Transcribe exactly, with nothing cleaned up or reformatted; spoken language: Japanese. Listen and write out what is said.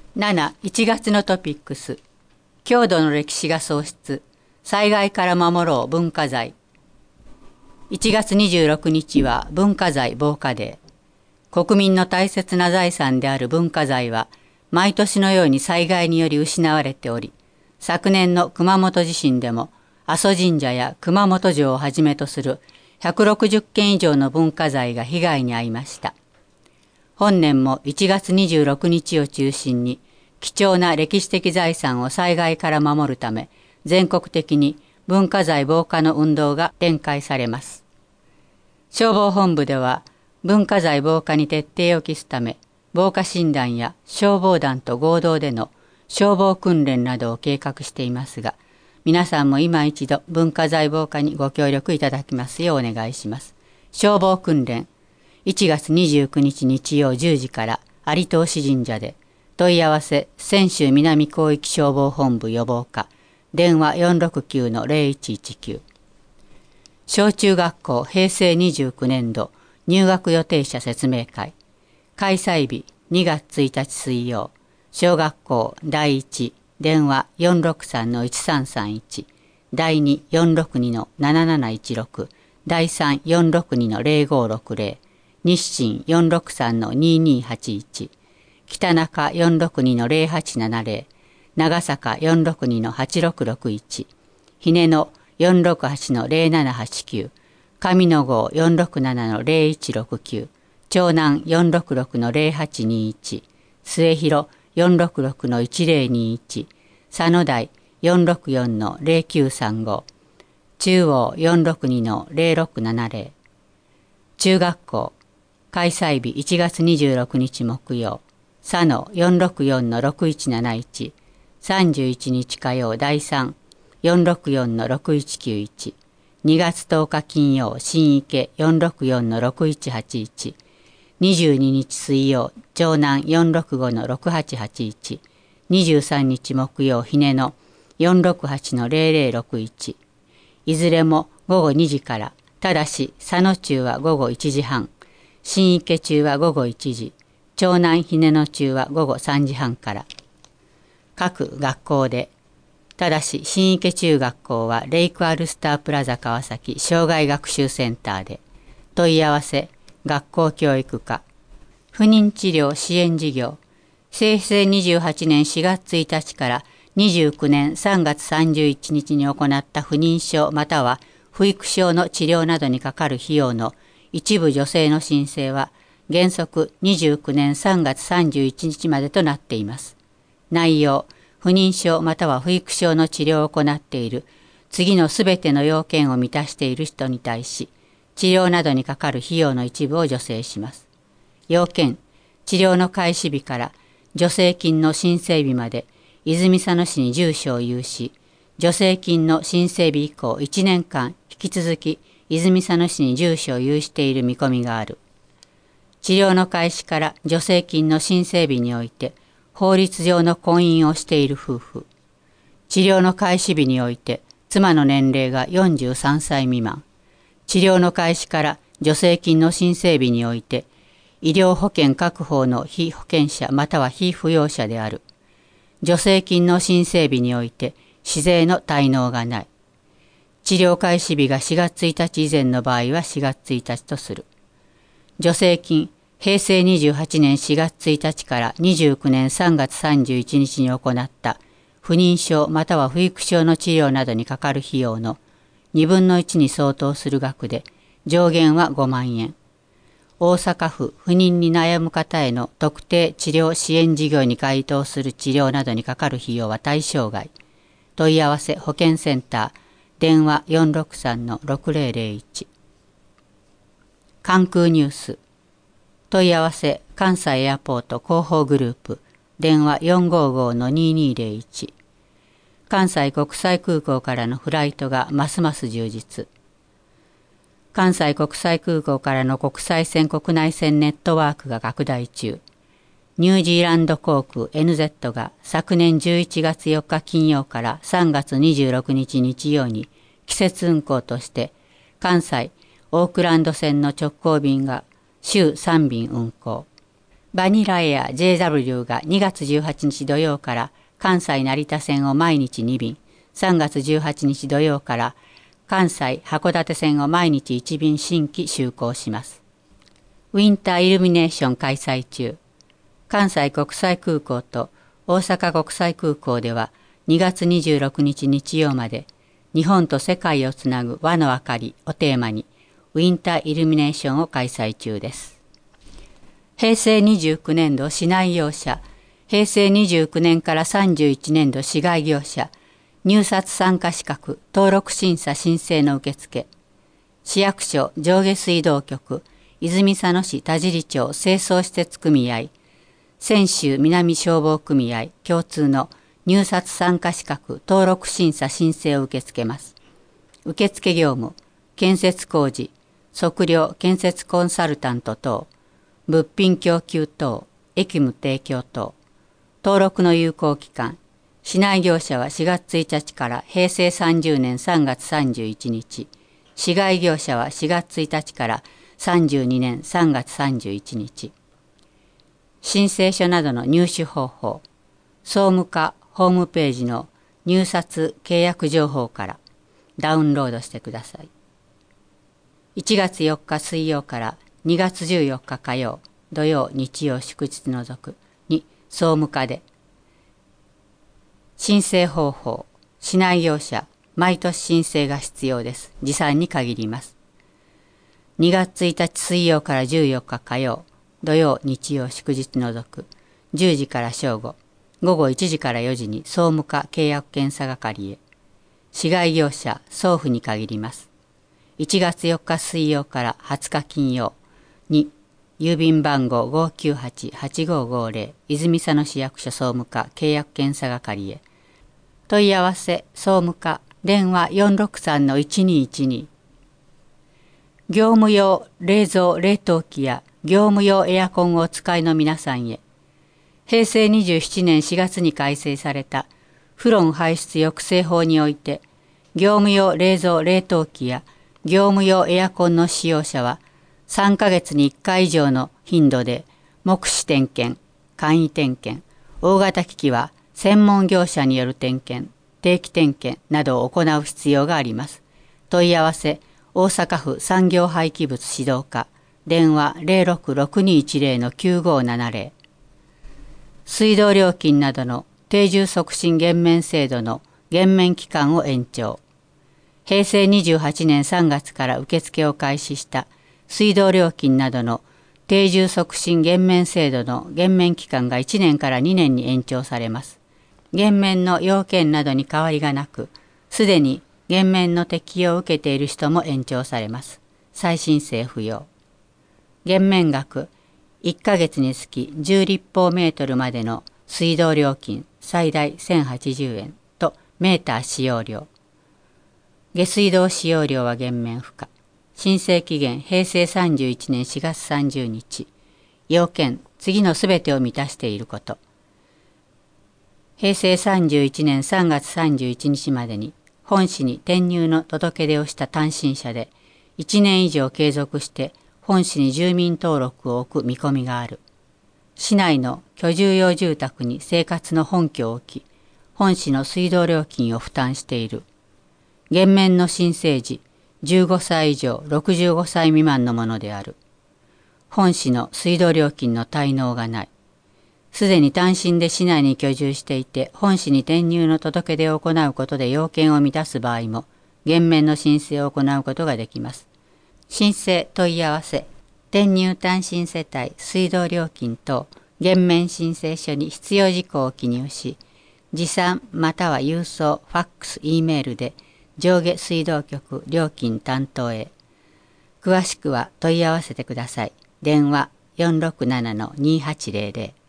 なな、いちがつのトピックス。郷土の歴史が喪失。災害から守ろう文化財。いちがつにじゅうろくにちは文化財防火デー。国民の大切な財産である文化財は、毎年のように災害により失われており、昨年の熊本地震でも、阿蘇神社や熊本城をはじめとするひゃくろくじゅっけん以上の文化財が被害に遭いました。本年もいちがつにじゅうろくにちを中心に、貴重な歴史的財産を災害から守るため、全国的に文化財防火の運動が展開されます。消防本部では、文化財防火に徹底を期すため、防火診断や消防団と合同での消防訓練などを計画していますが、皆さんも今一度文化財防火にご協力いただきますようお願いします。消防訓練、いちがつにじゅうくにち日曜じゅうじから有東市神社で、問い合わせ泉州南広域消防本部予防課、電話 よんろくきゅうのゼロいちいちきゅう。小中学校へいせいにじゅうきゅうねんど入学予定者説明会。開催日にがつついたち水曜。小学校だいいち、電話 よんろくさんのいちさんさんいち、だいに よんろくにのなななないちろく、だいさん よんろくにのゼロごろくゼロ、日清よんろくさんのににはちいち、北中よんろくにのゼロはちななゼロ、長坂よんろくにのはちろくろくいち、ひねのよんろくはちのゼロななはちきゅう、上野郷よんろくななのゼロいちろくきゅう、長南よんろくろくのゼロはちにいち、末広よんろくろくのいちゼロにいち、佐野台よんろくよんのゼロきゅうさんご、中央よんろくにのゼロろくななゼロ。中学校開催日いちがつにじゅうろくにち木曜、佐野よんろくよんのろくいちなないち、さんじゅういちにち火曜だいさん、よんろくよんのろくいちきゅういち、にがつとおか金曜新池よんろくよんのろくいちはちいち、にじゅうににち水曜長南よんろくごのろくはちはちいち、にじゅうさんにち木曜ひねのよんろくはちのゼロゼロろくいち、いずれもごごにじから、ただし佐野中はごごいちじはん、新池中はごごいちじ、長南ひねの中はごごさんじはんから。各学校で、ただし新池中学校はレイクアルスタープラザ川崎障害学習センターで、問い合わせ学校教育課、不妊治療支援事業、せいせいにじゅうはちねんしがつついたちからにじゅうきゅうねんさんがつさんじゅういちにちに行った不妊症または不育症の治療などにかかる費用の一部助成の申請は原則にじゅうきゅうねんさんがつさんじゅういちにちまでとなっています。内容、不妊症または不育症の治療を行っている次のすべての要件を満たしている人に対し、治療などにかかる費用の一部を助成します。要件、治療の開始日から助成金の申請日まで泉佐野市に住所を有し、助成金の申請日以降いちねんかん引き続き泉佐野市に住所を有している見込みがある。治療の開始から助成金の申請日において法律上の婚姻をしている夫婦。治療の開始日において妻の年齢がよんじゅうさんさい未満。治療の開始から助成金の申請日において医療保険確保の被保険者または被扶養者である。助成金の申請日において市税の滞納がない。治療開始日がしがつついたち以前の場合はしがつついたちとする。助成金、へいせいにじゅうはちねんしがつついたちからにじゅうきゅうねんさんがつさんじゅういちにちに行った不妊症または不育症の治療などにかかる費用のにぶんのいちに相当する額で上限はごまんえん。大阪府不妊に悩む方への特定治療支援事業に該当する治療などにかかる費用は対象外。問い合わせ保健センター、電話 よんろくさんのろくゼロゼロいち。関空ニュース。問い合わせ関西エアポート広報グループ、電話 よんごごのににゼロいち。関西国際空港からのフライトがますます充実。関西国際空港からの国際線国内線ネットワークが拡大中。ニュージーランド航空 エヌゼット が昨年じゅういちがつよっか金曜からさんがつにじゅうろくにち日曜に季節運航として関西オークランド線の直行便が週さんびん運航。 バニラエア ジェイダブリュー がにがつじゅうはちにち土曜から関西成田線を毎日にびん、さんがつじゅうはちにち土曜から関西函館線を毎日いちびん新規就航します。ウィンターイルミネーション開催中。関西国際空港と大阪国際空港ではにがつにじゅうろくにち日曜まで日本と世界をつなぐ輪の明かりをテーマにウィンターイルミネーションを開催中です。へいせいにじゅうきゅうねんど市内業者、へいせいにじゅうきゅうねんからさんじゅういちねんど市外業者、入札参加資格登録審査申請の受付、市役所上下水道局、泉佐野市田尻町清掃施設組合、泉州南消防組合共通の入札参加資格登録審査申請を受け付けます。受付業務、建設工事、測量建設コンサルタント等、物品供給等、役務提供等、登録の有効期間、市内業者はしがつついたちからへいせいさんじゅうねんさんがつさんじゅういちにち、市外業者はしがつついたちからさんじゅうにねんさんがつさんじゅういちにち。申請書などの入手方法、総務課ホームページの入札契約情報からダウンロードしてください。いちがつよっか水曜からにがつじゅうよっか火曜、土曜、日曜、祝日除くに総務課で申請方法、市内業者、毎年申請が必要です。持参に限ります。にがつついたち水曜からじゅうよっか火曜、土曜、日曜、祝日除くじゅうじから正午、ごごいちじからよじに総務課契約検査係へ。市外業者、送付に限ります。いちがつよっか水曜からはつか金曜に郵便番号 ごきゅうはちはちごごぜろ 泉佐野市役所総務課契約検査係へ。問い合わせ総務課電話 よんろくさんのいちにいちに。業務用冷蔵冷凍機や業務用エアコンをお使いの皆さんへ。へいせいにじゅうななねんしがつに改正されたフロン排出抑制法において、業務用冷蔵冷凍機や業務用エアコンの使用者はさんかげつにいっかい以上の頻度で目視点検、簡易点検、大型機器は専門業者による点検、定期点検などを行う必要があります。問い合わせ大阪府産業廃棄物指導課電話 ゼロろくろくにいちゼロのきゅうごななゼロ。水道料金などの定住促進減免制度の減免期間を延長。へいせいにじゅうはちねんさんがつから受付を開始した水道料金などの定住促進減免制度の減免期間がいちねんからにねんに延長されます。減免の要件などに変わりがなく、すでに減免の適用を受けている人も延長されます。再申請不要。減免額いっかげつにつきじゅう立方メートルまでの水道料金最大せんはちじゅうえんとメーター使用料。下水道使用料は減免不可。申請期限へいせいさんじゅういちねんしがつさんじゅうにち。要件次のすべてを満たしていること。へいせいさんじゅういちねんさんがつさんじゅういちにちまでに本市に転入の届け出をした単身者でいちねん以上継続して本市に住民登録を置く見込みがある。市内の居住用住宅に生活の本拠を置き、本市の水道料金を負担している。減免の申請時、じゅうごさい以上ろくじゅうごさい未満のものである。本市の水道料金の滞納がない。すでに単身で市内に居住していて、本市に転入の届け出を行うことで要件を満たす場合も、減免の申請を行うことができます。申請問い合わせ、転入単身世帯水道料金等減免申請書に必要事項を記入し、持参または郵送、ファックス、Eメールで上下水道局料金担当へ。詳しくは問い合わせてください。電話 よんろくななのにはちゼロゼロ。